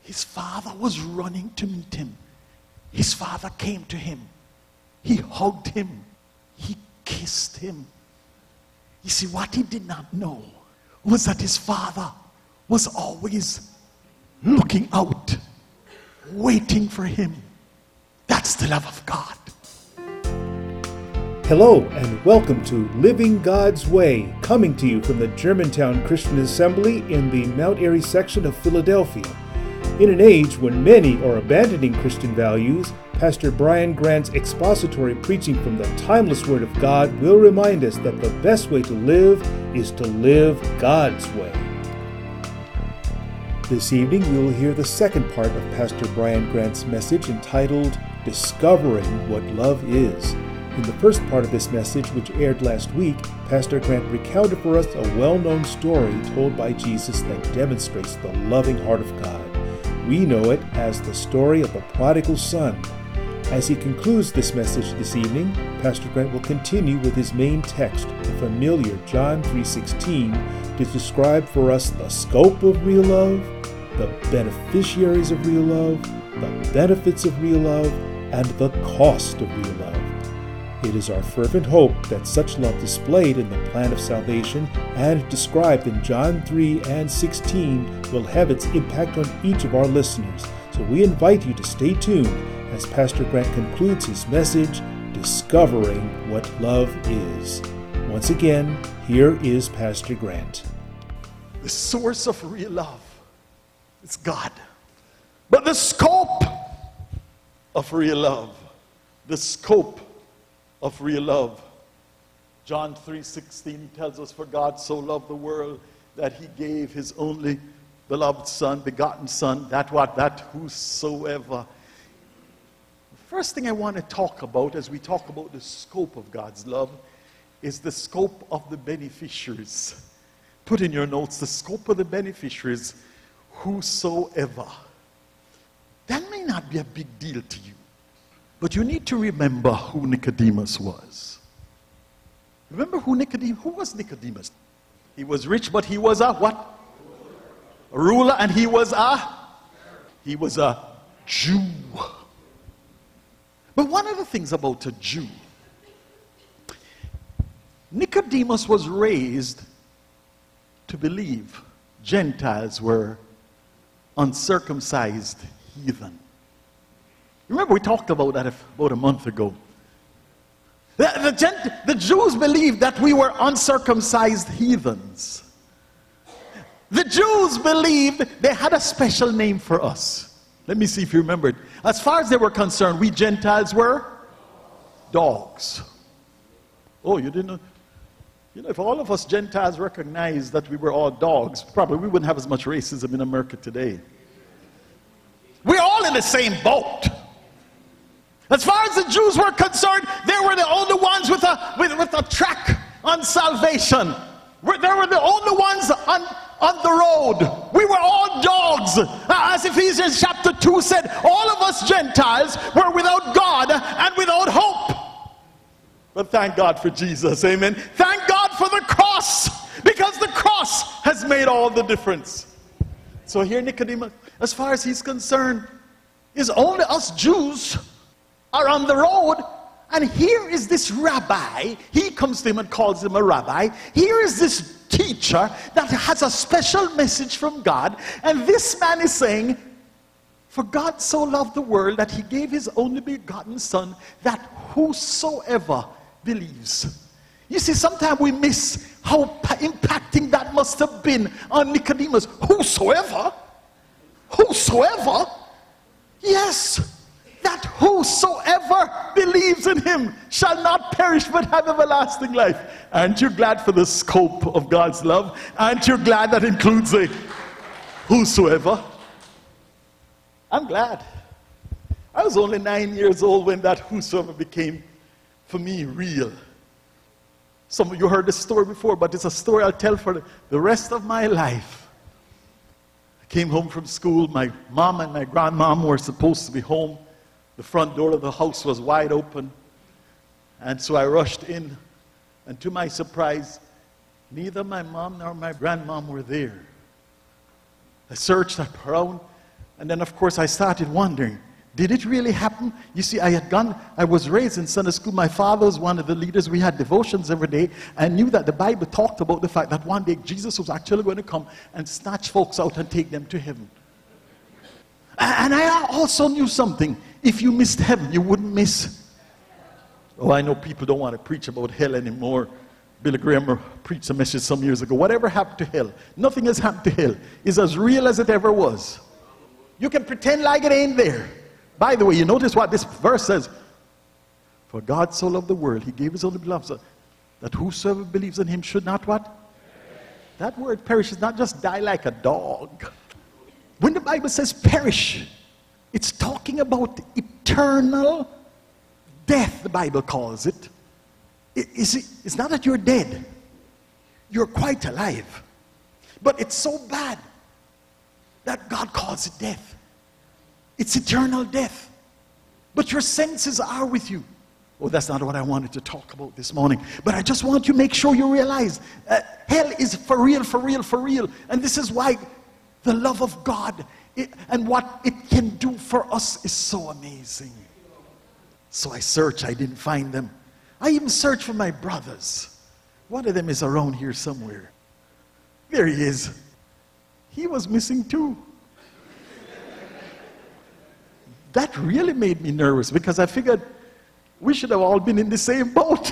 His father was running to meet him. His father came to him. He hugged him. He kissed him. You see, what he did not know was that his father was always looking out, waiting for him. That's the love of God. Hello and welcome to Living God's Way, coming to you from the Germantown Christian Assembly in the Mount Airy section of Philadelphia. In an age when many are abandoning Christian values, Pastor Brian Grant's expository preaching from the timeless Word of God will remind us that the best way to live is to live God's way. This evening we will hear the second part of Pastor Brian Grant's message entitled, Discovering What Love Is. In the first part of this message, which aired last week, Pastor Grant recounted for us a well-known story told by Jesus that demonstrates the loving heart of God. We know it as the story of the prodigal son. As he concludes this message this evening, Pastor Grant will continue with his main text, the familiar John 3:16, to describe for us the scope of real love, the beneficiaries of real love, the benefits of real love, and the cost of real love. It is our fervent hope that such love displayed in the plan of salvation and described in John 3 and 16 will have its impact on each of our listeners. So we invite you to stay tuned as Pastor Grant concludes his message, Discovering What Love Is. Once again, here is Pastor Grant. The source of real love is God. But the scope of real love, of real love. John 3:16 tells us, for God so loved the world that he gave his only beloved son, begotten son, that whosoever. The first thing I want to talk about as we talk about the scope of God's love is the scope of the beneficiaries. Put in your notes, the scope of the beneficiaries, whosoever. That may not be a big deal to you. But you need to remember who Nicodemus was. Remember who was Nicodemus? He was rich, but he was a what? A ruler, and he was a Jew. But one of the things about a Jew, Nicodemus was raised to believe Gentiles were uncircumcised heathen. Remember, we talked about that about a month ago. The Jews believed that we were uncircumcised heathens. The Jews believed they had a special name for us. Let me see if you remember it. As far as they were concerned, we Gentiles were dogs. Oh, you didn't know? You know, if all of us Gentiles recognized that we were all dogs, probably we wouldn't have as much racism in America today. We're all in the same boat. As far as the Jews were concerned, they were the only ones with a track on salvation. They were the only ones on the road. We were all dogs. As Ephesians chapter 2 said, all of us Gentiles were without God and without hope. But thank God for Jesus, amen. Thank God for the cross, because the cross has made all the difference. So here Nicodemus, as far as he's concerned, is only us Jews are on the road, and here is this rabbi. He comes to him and calls him a rabbi. Here is this teacher that has a special message from God, and this man is saying, for God so loved the world that he gave his only begotten son, that whosoever believes. You see, sometimes we miss how impacting that must have been on Nicodemus. Whosoever? Yes. That whosoever believes in him shall not perish but have everlasting life. Aren't you glad for the scope of God's love? Aren't you glad that includes a whosoever? I'm glad. I was only 9 years old when that whosoever became, for me, real. Some of you heard this story before, but it's a story I'll tell for the rest of my life. I came home from school. My mom and my grandmom were supposed to be home. The front door of the house was wide open. And so I rushed in. And to my surprise, neither my mom nor my grandmom were there. I searched around. And then, of course, I started wondering, did it really happen? You see, I was raised in Sunday school. My father was one of the leaders. We had devotions every day. I knew that the Bible talked about the fact that one day Jesus was actually going to come and snatch folks out and take them to heaven. And I also knew something. If you missed heaven, you wouldn't miss. Oh, I know people don't want to preach about hell anymore. Billy Graham preached a message some years ago. Whatever happened to hell, nothing has happened to hell. It's as real as it ever was. You can pretend like it ain't there. By the way, you notice what this verse says. For God so loved the world, he gave his only beloved Son, that whosoever believes in him should not what? That word perish is not just die like a dog. When the Bible says perish, it's talking about eternal death, the Bible calls it. It's not that you're dead. You're quite alive. But it's so bad that God calls it death. It's eternal death. But your senses are with you. Oh, that's not what I wanted to talk about this morning. But I just want you to make sure you realize hell is for real, for real, for real. And this is why the love of God and what it can do for us is so amazing. So I searched, I didn't find them. I even searched for my brothers. One of them is around here somewhere. There he is. He was missing too. That really made me nervous because I figured we should have all been in the same boat.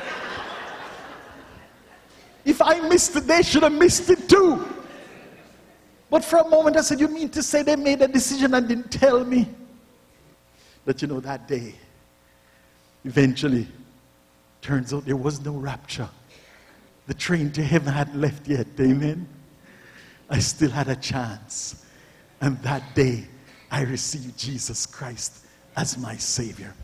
If I missed it, they should have missed it too. But for a moment I said, you mean to say they made a decision and didn't tell me? But you know, that day, eventually, turns out there was no rapture. The train to heaven hadn't left yet, amen? I still had a chance. And that day, I received Jesus Christ as my Savior.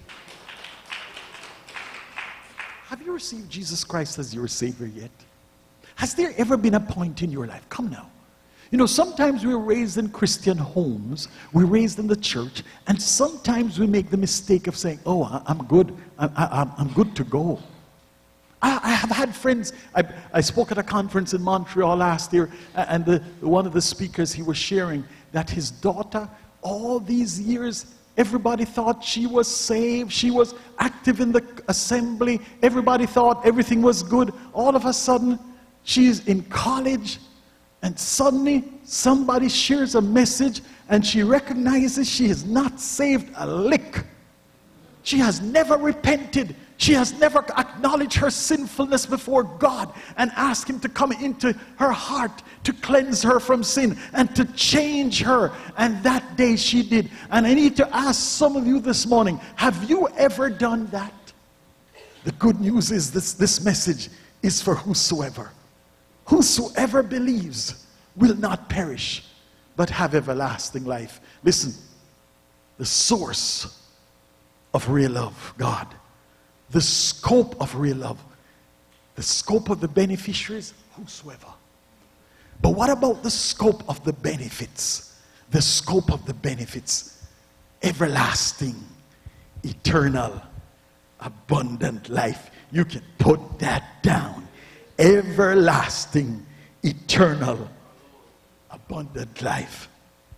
Have you received Jesus Christ as your Savior yet? Has there ever been a point in your life? Come now. You know, sometimes we're raised in Christian homes, we're raised in the church, and sometimes we make the mistake of saying, oh, I'm good, I'm good to go. I have had friends, I spoke at a conference in Montreal last year, and one of the speakers, he was sharing that his daughter, all these years, everybody thought she was saved, she was active in the assembly, everybody thought everything was good. All of a sudden, she's in college, and suddenly somebody shares a message and she recognizes she is not saved a lick. She has never repented. She has never acknowledged her sinfulness before God and asked him to come into her heart to cleanse her from sin and to change her. And that day she did. And I need to ask some of you this morning, have you ever done that? The good news is this message is for whosoever. Whosoever believes will not perish, but have everlasting life. Listen, the source of real love, God. The scope of real love. The scope of the beneficiaries, whosoever. But what about the scope of the benefits? The scope of the benefits. Everlasting, eternal, abundant life. You can put that down. Everlasting, eternal, abundant life.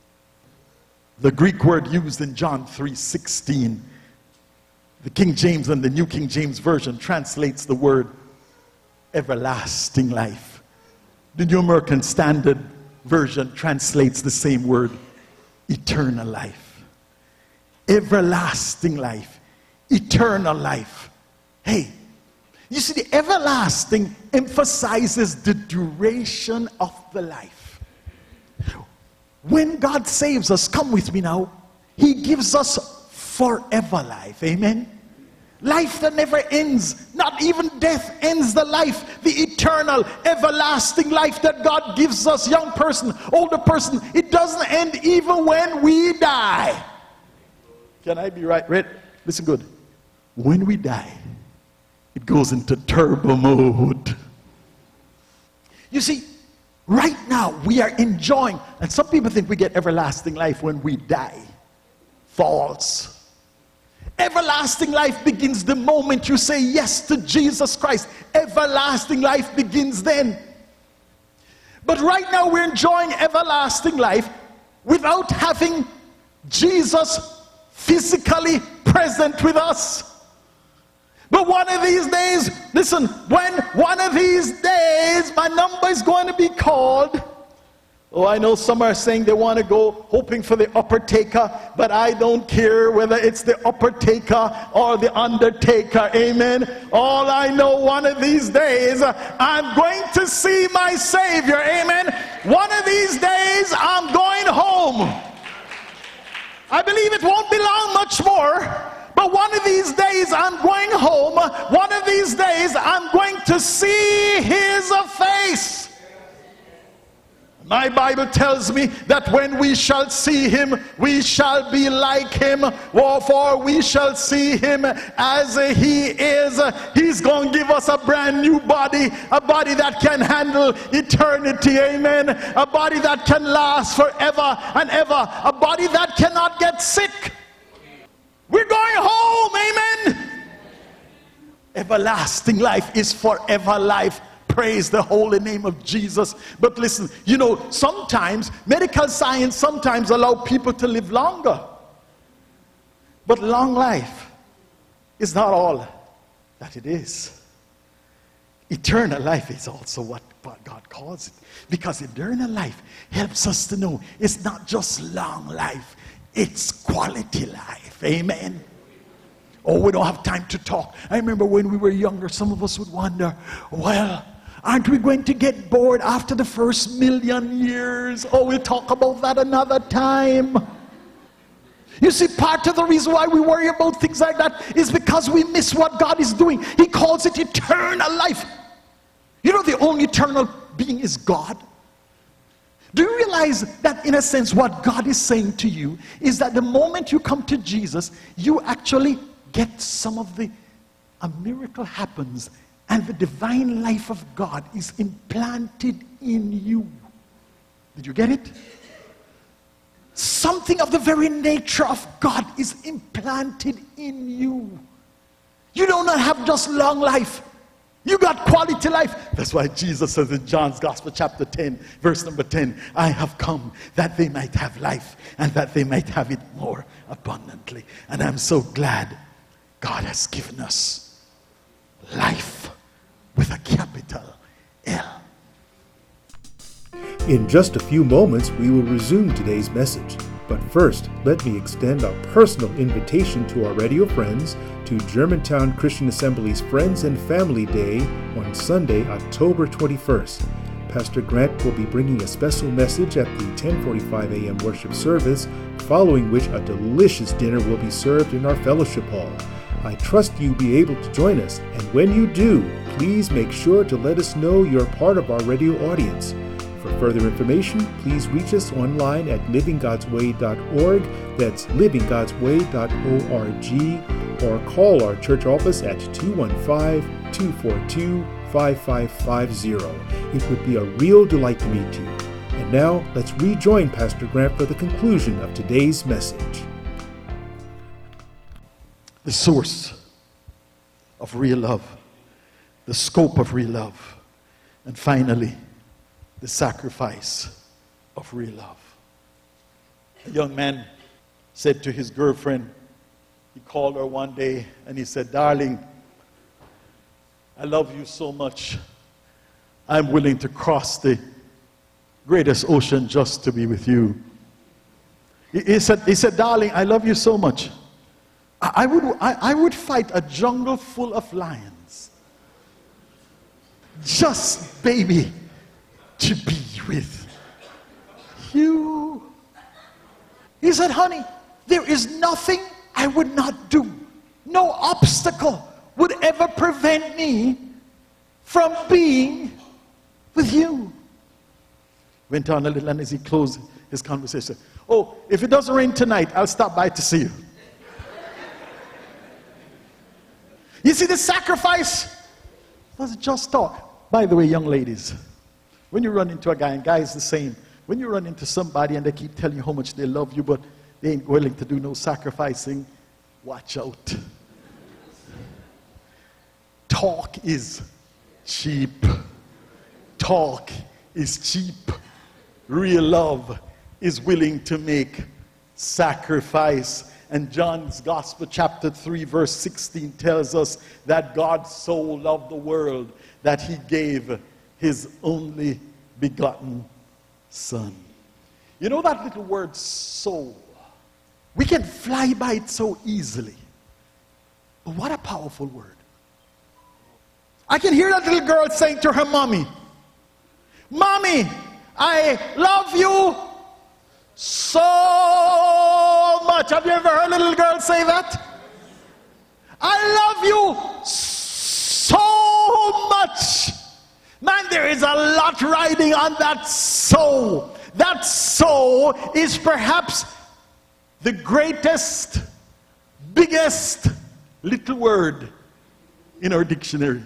The Greek word used in John 3:16, the King James and the New King James Version translates the word everlasting life. The New American Standard Version translates the same word, eternal life. Everlasting life, eternal life. Hey, you see, the everlasting emphasizes the duration of the life. When God saves us, come with me now, he gives us forever life. Amen? Life that never ends. Not even death ends the life. The eternal, everlasting life that God gives us, young person, older person, it doesn't end even when we die. Can I be right? Listen good. When we die, it goes into turbo mode. You see, right now we are enjoying, and some people think we get everlasting life when we die. False. Everlasting life begins the moment you say yes to Jesus Christ. Everlasting life begins then. But right now we're enjoying everlasting life without having Jesus physically present with us. But one of these days, listen, when one of these days my number is going to be called. Oh, I know some are saying they want to go hoping for the upper taker, but I don't care whether it's the upper taker or the undertaker. Amen. All I know, one of these days I'm going to see my Savior. Amen. One of these days I'm going home. I believe it won't be long much more. But one of these days I'm going home. One of these days I'm going to see his face. My Bible tells me that when we shall see him, we shall be like him. For we shall see him as he is. He's going to give us a brand new body, a body that can handle eternity. Amen. A body that can last forever and ever. A body that cannot get sick. We're going home. Amen. Everlasting life is forever life. Praise the holy name of Jesus. But listen, you know, sometimes medical science sometimes allow people to live longer. But long life is not all that it is. Eternal life is also what God calls it. Because eternal life helps us to know it's not just long life, it's quality life. Amen. Oh, we don't have time to talk. I remember when we were younger, some of us would wonder, well, aren't we going to get bored after the first 1,000,000 years? Oh, we'll talk about that another time. You see, part of the reason why we worry about things like that is because we miss what God is doing. He calls it eternal life. You know, the only eternal being is God. Do you realize that in a sense what God is saying to you is that the moment you come to Jesus, you actually get some of a miracle happens. And the divine life of God is implanted in you. Did you get it? Something of the very nature of God is implanted in you. You do not have just long life. You got quality life. That's why Jesus says in John's Gospel chapter 10, verse number 10, I have come that they might have life and that they might have it more abundantly. And I'm so glad God has given us life. With a capital L. In just a few moments, we will resume today's message. But first, let me extend a personal invitation to our radio friends to Germantown Christian Assembly's Friends and Family Day on Sunday, October 21st. Pastor Grant will be bringing a special message at the 10:45 a.m. worship service, following which a delicious dinner will be served in our fellowship hall. I trust you'll be able to join us, and when you do, please make sure to let us know you're part of our radio audience. For further information, please reach us online at livinggodsway.org, that's livinggodsway.org, or call our church office at 215-242-5550. It would be a real delight to meet you. And now, let's rejoin Pastor Grant for the conclusion of today's message. The source of real love, the scope of real love, and finally, the sacrifice of real love. A young man said to his girlfriend, he called her one day and he said, darling, I love you so much. I'm willing to cross the greatest ocean just to be with you. He said, darling, I love you so much. I would fight a jungle full of lions. Just, baby, to be with you. He said, honey, there is nothing I would not do. No obstacle would ever prevent me from being with you. Went on a little, and as he closed his conversation, oh, if it doesn't rain tonight, I'll stop by to see you. You see, the sacrifice was just talk. By the way, young ladies, when you run into a guy, and guys the same, when you run into somebody and they keep telling you how much they love you, but they ain't willing to do no sacrificing, watch out. Talk is cheap. Talk is cheap. Real love is willing to make sacrifice. And John's Gospel, chapter 3, verse 16 tells us that God so loved the world that he gave his only begotten Son. You know that little word, soul? We can fly by it so easily. But what a powerful word. I can hear that little girl saying to her mommy, "Mommy, I love you so much." Have you ever heard a little girl say that? "I love you so much." Man, there is a lot riding on that soul. That soul is perhaps the greatest, biggest little word in our dictionary.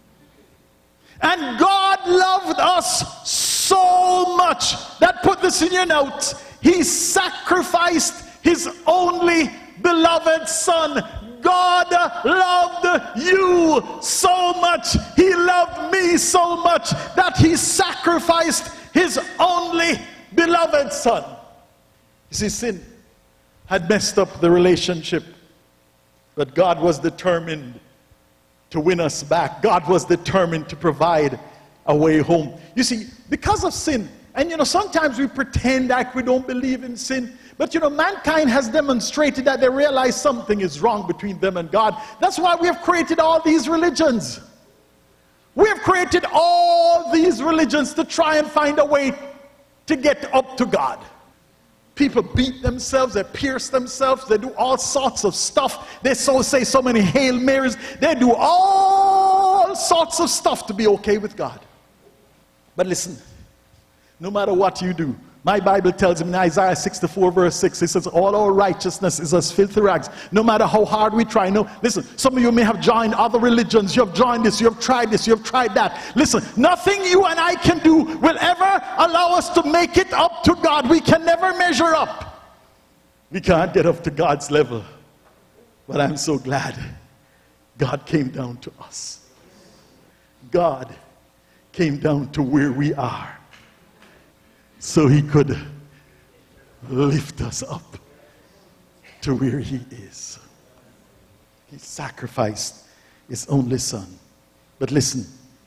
And God loved us so much that, put this in your notes, he sacrificed his only beloved Son. God loved you so much, he loved me so much, that he sacrificed his only beloved Son. You see, sin had messed up the relationship, but God was determined to win us back. God was determined to provide a way home. You see, because of sin, and sometimes we pretend like we don't believe in sin, but mankind has demonstrated that they realize something is wrong between them and God. That's why we have created all these religions. We have created all these religions to try and find a way to get up to God. People beat themselves, they pierce themselves, they do all sorts of stuff. They say so many Hail Marys. They do all sorts of stuff to be okay with God. But listen, no matter what you do, my Bible tells me in Isaiah 64 verse 6, it says, all our righteousness is as filthy rags. No matter how hard we try. No, listen, some of you may have joined other religions. You have joined this, you have tried this, you have tried that. Listen, nothing you and I can do will ever allow us to make it up to God. We can never measure up. We can't get up to God's level. But I'm so glad God came down to us. God came down to where we are, so he could lift us up to where he is. He sacrificed his only Son. But listen,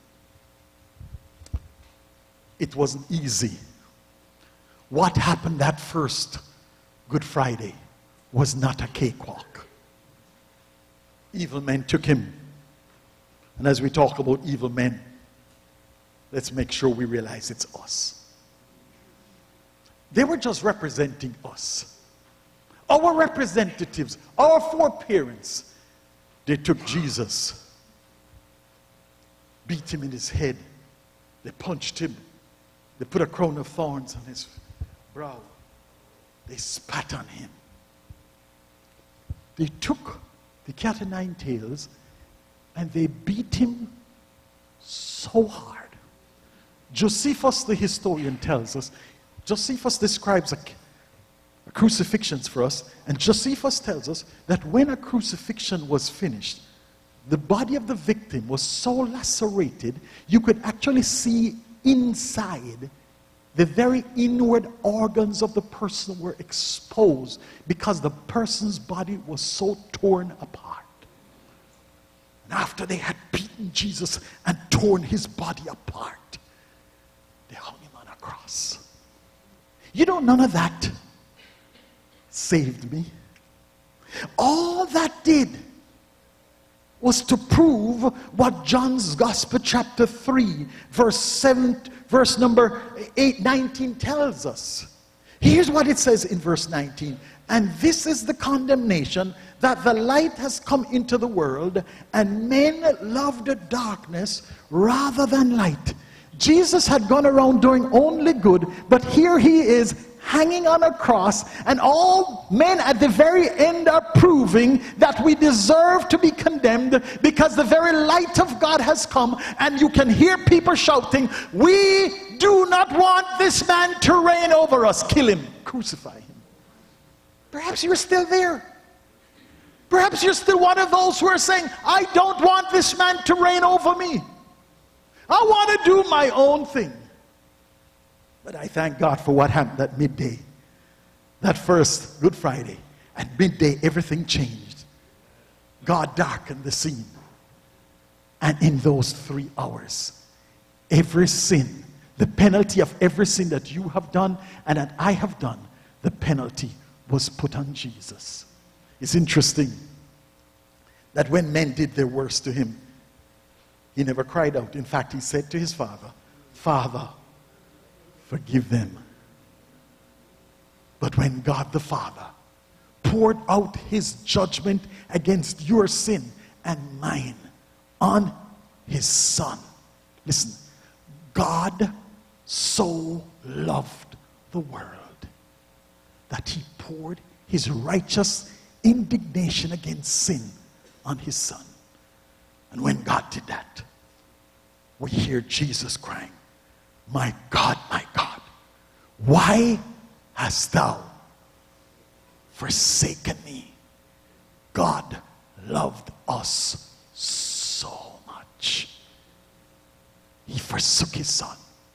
it wasn't easy. What happened that first Good Friday was not a cakewalk. Evil men took him. And as we talk about evil men, let's make sure we realize it's us. They were just representing us. Our representatives, our foreparents. They took Jesus, beat him in his head. They punched him. They put a crown of thorns on his brow. They spat on him. They took the cat o' nine tails and they beat him so hard. Josephus, the historian, tells us, Josephus describes a crucifixion for us, and Josephus tells us that when a crucifixion was finished, the body of the victim was so lacerated, you could actually see inside. The very inward organs of the person were exposed because the person's body was so torn apart. And after they had beaten Jesus and torn his body apart, they hung him on a cross. None of that saved me. All that did was to prove what John's Gospel chapter 3 verse number 19 tells us. Here's what it says in verse 19. And this is the condemnation, that the light has come into the world, and men loved the darkness rather than light. Jesus had gone around doing only good, but here he is hanging on a cross, and all men at the very end are proving that we deserve to be condemned because the very light of God has come. And you can hear people shouting, we do not want this man to reign over us. Kill him, crucify him. Perhaps you're still there. Perhaps you're still one of those who are saying, I don't want this man to reign over me. I want to do my own thing. But I thank God for what happened at midday. that first Good Friday, at midday, everything changed. God darkened the scene. And in those 3 hours, every sin, the penalty of every sin that you have done and that I have done, the penalty was put on Jesus. It's interesting that when men did their worst to him, he never cried out. In fact, he said to his Father, Father, forgive them. But when God the Father poured out his judgment against your sin and mine on his Son, listen, God so loved the world that he poured his righteous indignation against sin on his Son. And when God did that, we hear Jesus crying, my God, why hast thou forsaken me? God loved us so much. He forsook his Son.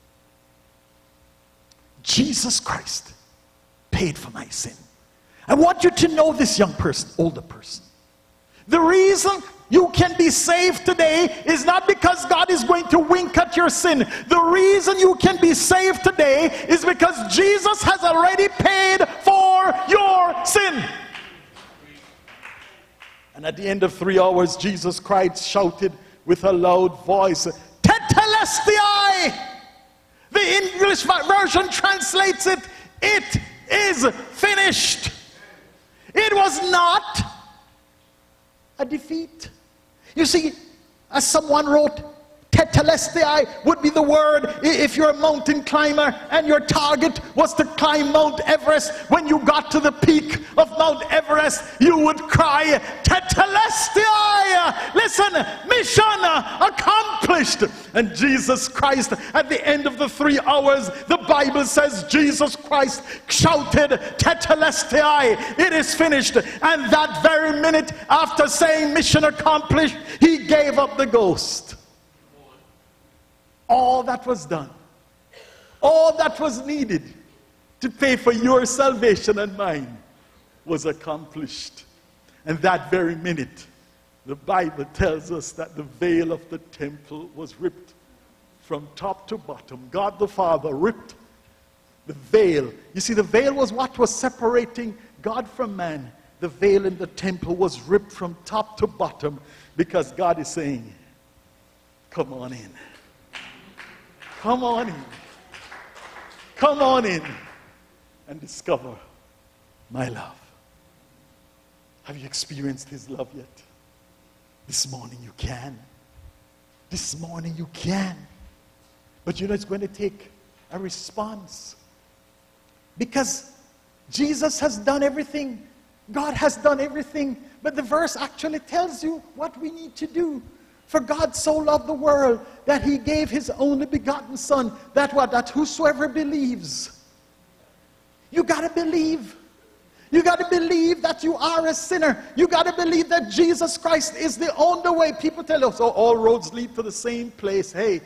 Jesus Christ paid for my sin. I want you to know this, young person, older person. The reason you can be saved today is not because God is going to wink at your sin. The reason you can be saved today is because Jesus has already paid for your sin. And at the end of 3 hours, Jesus Christ shouted with a loud voice, Tetelestai! The English version translates it, it is finished. It was not a defeat. You see, as someone wrote, Tetelestai would be the word if you're a mountain climber and your target was to climb Mount Everest. When you got to the peak of Mount Everest, you would cry, Tetelestai! Listen, mission accomplished. And Jesus Christ, at the end of the 3 hours, the Bible says Jesus Christ shouted, Tetelestai, it is finished. And that very minute after saying mission accomplished, he gave up the ghost. All that was done, all that was needed to pay for your salvation and mine was accomplished. And that very minute, the Bible tells us that the veil of the temple was ripped from top to bottom. God the Father ripped the veil. You see, the veil was what was separating God from man. The veil in the temple was ripped from top to bottom because God is saying, come on in. Come on in. Come on in and discover my love. Have you experienced his love yet? This morning you can. This morning you can. But you know it's going to take a response. Because Jesus has done everything. God has done everything. But the verse actually tells you what we need to do. For God so loved the world that he gave his only begotten Son, that whosoever believes. You got to believe. You got to believe that you are a sinner. You got to believe that Jesus Christ is the only way. People tell us, oh, all roads lead to the same place. Hey,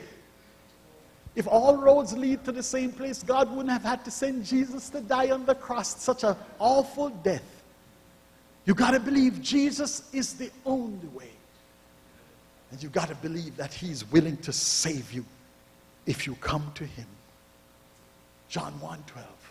if all roads lead to the same place, God wouldn't have had to send Jesus to die on the cross, such an awful death. You got to believe Jesus is the only way. And you've got to believe that he's willing to save you if you come to him. John 1:12.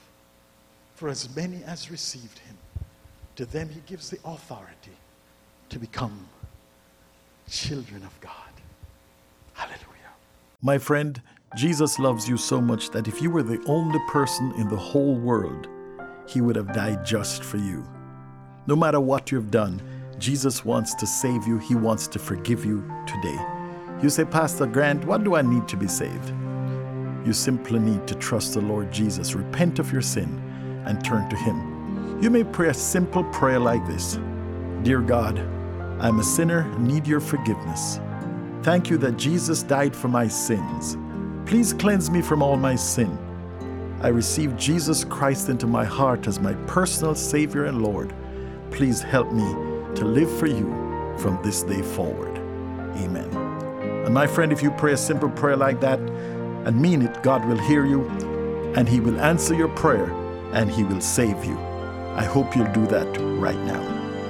For as many as received him, to them he gives the authority to become children of God. Hallelujah. My friend, Jesus loves you so much that if you were the only person in the whole world, he would have died just for you. No matter what you've done, Jesus wants to save you. He wants to forgive you today. You say, Pastor Grant, what do I need to be saved? You simply need to trust the Lord Jesus, repent of your sin, and turn to him. You may pray a simple prayer like this. Dear God, I'm a sinner and need your forgiveness. Thank you that Jesus died for my sins. Please cleanse me from all my sin. I receive Jesus Christ into my heart as my personal Savior and Lord. Please help me to live for you from this day forward. Amen. And my friend, if you pray a simple prayer like that and mean it, God will hear you and he will answer your prayer and he will save you. I hope you'll do that right now.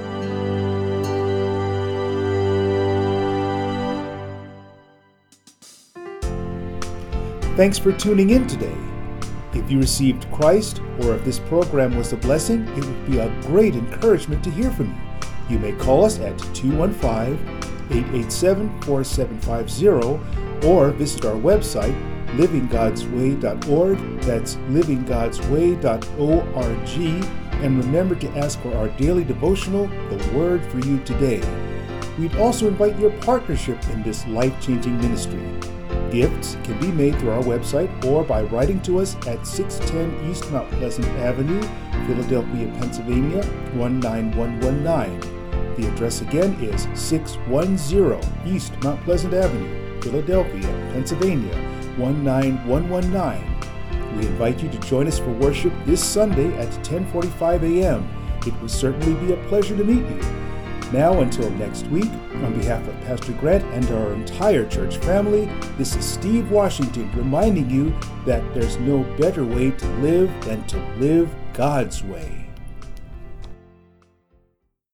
Thanks for tuning in today. If you received Christ, or if this program was a blessing, it would be a great encouragement to hear from you. You may call us at 215-887-4750 or visit our website, livinggodsway.org. That's livinggodsway.org. And remember to ask for our daily devotional, The Word for You Today. We'd also invite your partnership in this life-changing ministry. Gifts can be made through our website or by writing to us at 610 East Mount Pleasant Avenue, Philadelphia, Pennsylvania, 19119. The address again is 610 East Mount Pleasant Avenue, Philadelphia, Pennsylvania, 19119. We invite you to join us for worship this Sunday at 10:45 a.m. It will certainly be a pleasure to meet you. Now, until next week, on behalf of Pastor Grant and our entire church family, this is Steve Washington reminding you that there's no better way to live than to live God's way.